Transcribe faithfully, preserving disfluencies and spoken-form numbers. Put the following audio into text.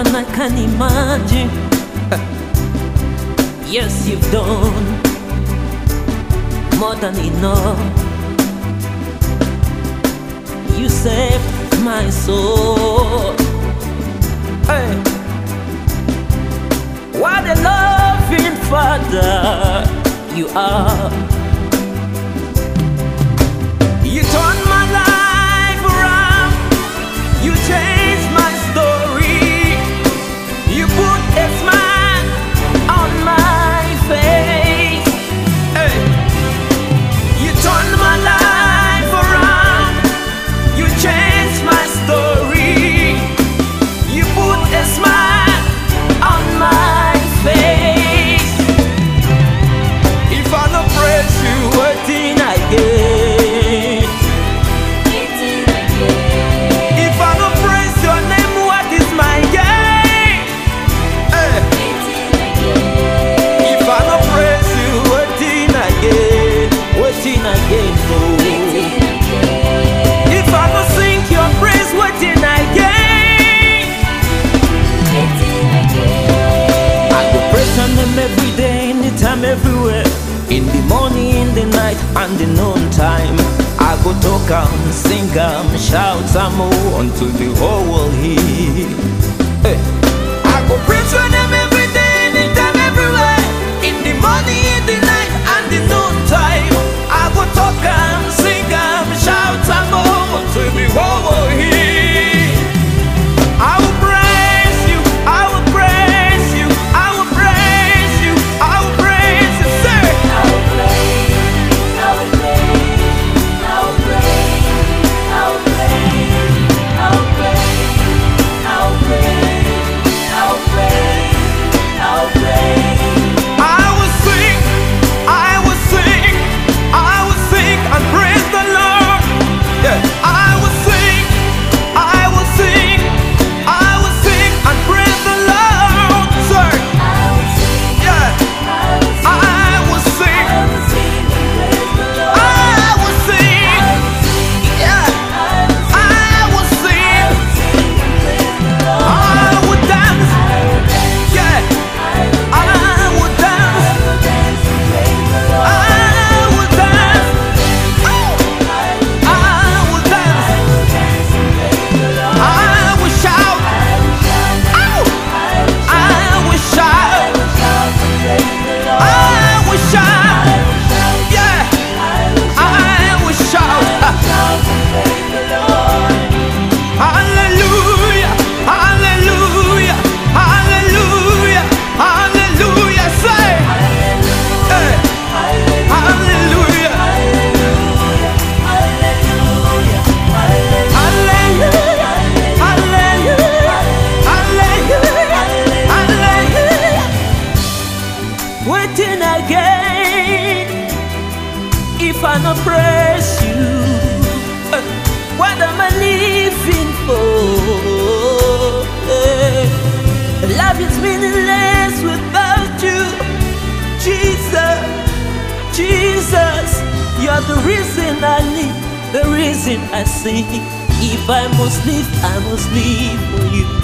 than I can imagine. Yes, you've done more than enough. You saved my soul. Hey. What a loving Father you are. You turned my life around. You changed my story. You put a smile on my face. Hey. You turned my life around. You changed my story. You put a smile on my face. If I don't praise you, what did I get? If I don't praise your name, what is my gain? Hey. If I don't praise you, what did I get? What did I get? No. If I don't sing your praise, what did I gain? I go praise your name every day, anytime, everywhere. In the morning, in the night, and the noon time. I go talk and sing and shout some more until the whole world hear. Hey. I go praise your name every day, anytime, everywhere. In the morning, in the night, and the noon time. I go talk and sing and shout some more until the whole world hear. I will praise you, I will praise you, I will praise you, I will praise you, say. I will praise, I will praise, I will praise, I will praise, I will praise, I will praise, I will praise, I will praise. I will sing, I will sing, I will sing and praise the Lord. Yeah. I will sing, I will sing, I will sing and praise the Lord. Sir. I will sing, Yeah. I will sing, I will sing, I will sing and praise the Lord. I will sing. I will sing, Yeah. I will sing, I will sing, sing and praise the Lord. I will dance. I will dance, Yeah. I will I will dance. I will dance and praise the Lord. I will dance. Oh. I will dance. I will dance and praise the Lord. I will shout. I will shout, Oh. I will shout, I will shout. I will shout and praise the Lord. I will shout. I will shout, Yeah. I will shout, I will shout. shout and praise the Lord. Hallelujah. Hallelujah. Hallelujah. Hallelujah. Say. Hey. Hallelujah, Hallelujah. hallelujah, hallelujah, hallelujah, Hallelujah. Hallelujah. Hallelujah. Waiting again. If I not praise you, uh, what am I living for? Eh, Life is meaningless without you. Jesus, Jesus, you're the reason I live, the reason I sing. If I must live, I must live for you.